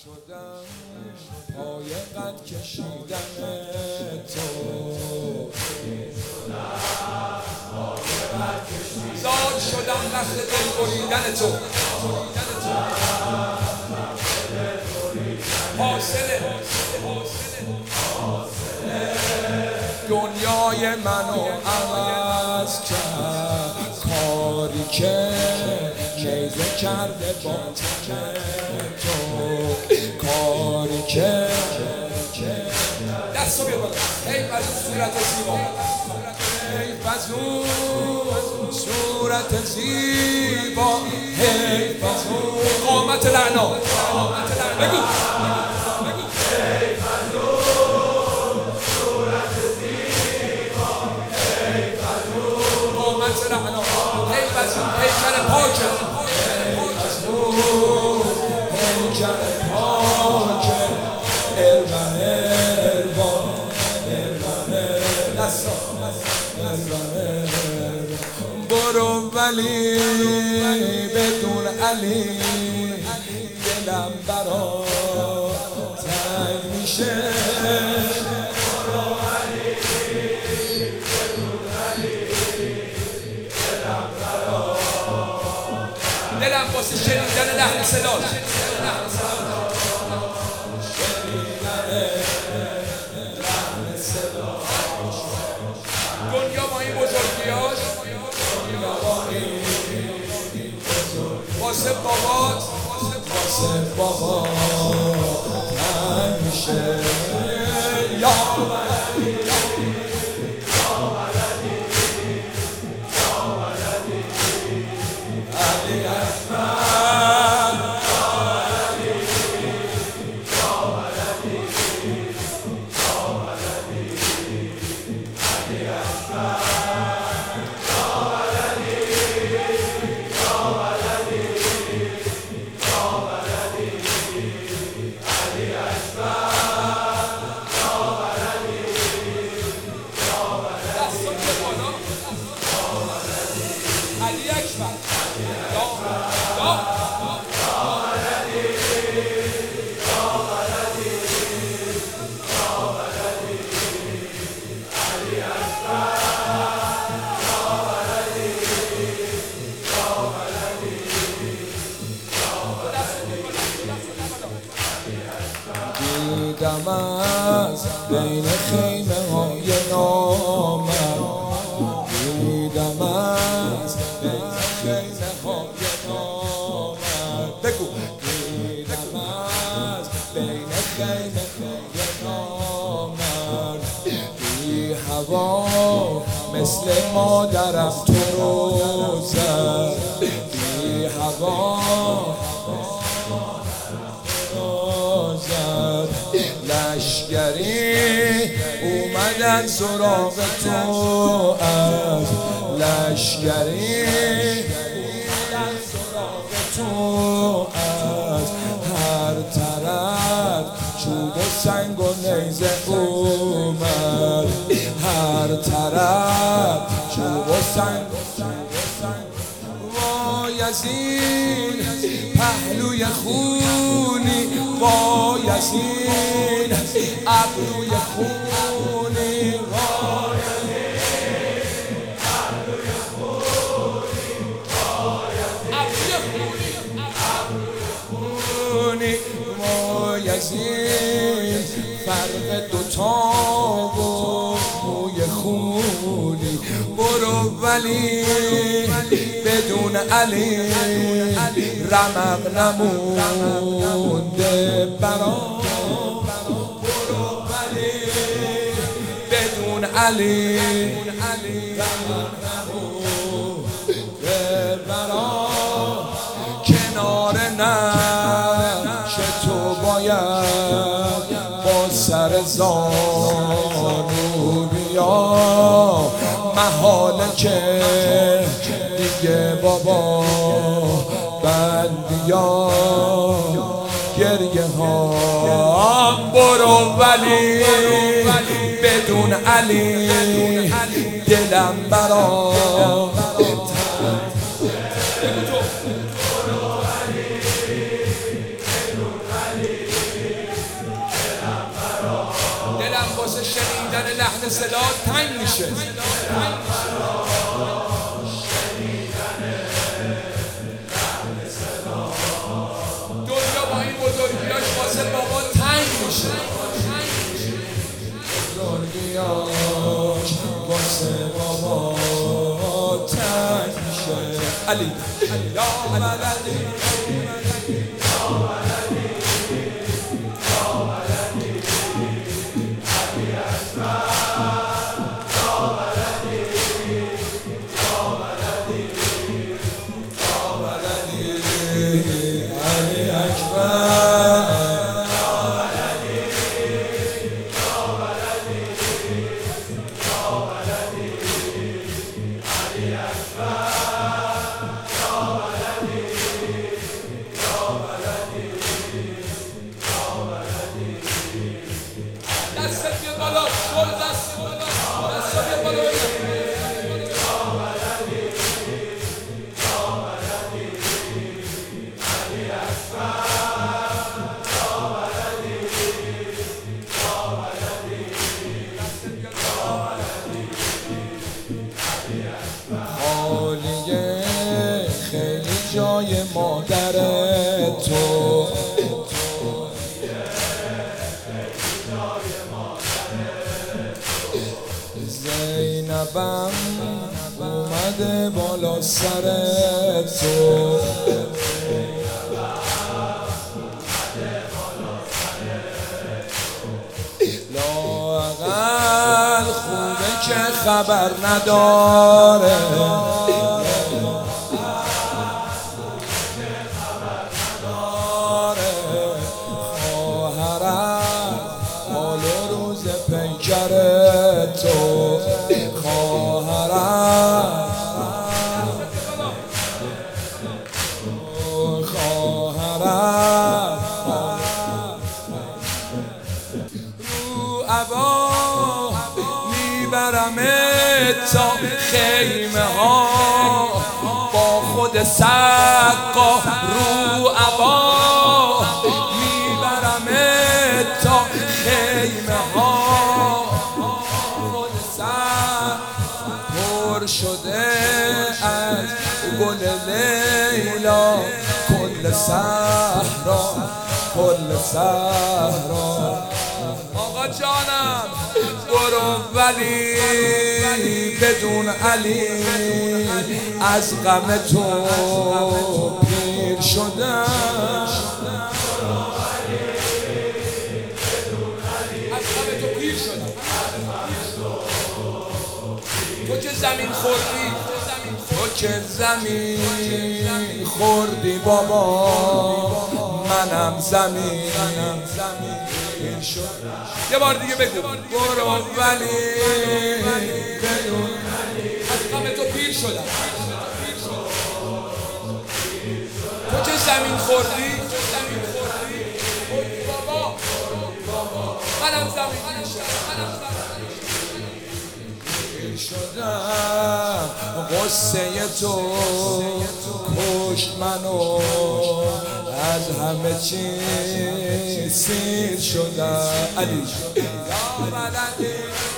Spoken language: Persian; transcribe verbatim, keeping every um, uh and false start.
شدم پای قد کشیدن تو، زاد شدم وقت دل بریدن تو، حاصله دنیای منو عوض کرد، کاری که نیزه کرده با تن تو، کاری که دستو بیا بالا، حیف از اون صورت زیبا، حیف از اون صورت زیبا، حیف از اون قامت لعنا، بگو رعنا، حیف از اون پیکر پاکه، پیکر پاکه، اربن اربان اربن دستا اربن برو ولی بدون علی دلم برا تنگ میشه، دلم واسه شنیدن لحن صداش، دنیا با این بزرگیاش، واسه بابات واسه بابات همیشه یا علی اکبر دیدم از بین خیمه های نامم، دیدم از بین خیمه های نامم، بگو دیدم از بین خیمه های نامم، بی هوا مثل مادرم تو رو زد، بی هوا لشگری اومدن سراغ تو، از لشگری اومدن سراغ تو، از هر طرف چوب و سنگ و نیزه اومد، هر طرف چوب و سنگ وای از این پهلوی خونی، وای از این ابروی خونی، وای از این ابروی خونی، وای از این ابروی خونی، وای از این فرق دوتا و موی خونی، برو ولی بدون علی رمق نمونده برام، برو ولی بدون علی رمق نمونده برام، کنار نقش تو باید با سر زانو بیا، محاله که دیگه بابا بندیا گریه ها، برو ولی بدون علی دلم برا برو شنیدن لحن صدا تنگ میشه. دنیا با این بزرگیاش واسه بابا تنگ میشه. بزرگیاش واسه بابا تنگ میشه. علی یا مددی خالیه خیلی جای مادر تو، زینبم اومده بالا سر تو، لااقل خوبه که خبر نداره، خواهرم حال و روز پیکر تو، خواهرم خواهرم رو عبا میبرم تا خیمه ها با خود سقا، رو عبا میبرم تا خیمه ها خود سقا پر شده از گل لیلا، کل صحرا کل صحرا. آقا جانم برو ولی بدون علی از غم تو پیر شدم، از غم تو پیر شدم. تو که زمین خوردی، تو که زمین خوردی بابا، منم زمین پیر شدم. یه بار دیگه بگو برو ولی بدون از غم تو پیر شدم. تو که زمین خوردی بابا، منم زمین پیر شدم. غصه تو کشت منو، از همه چی سیر شدم. علی یا مددی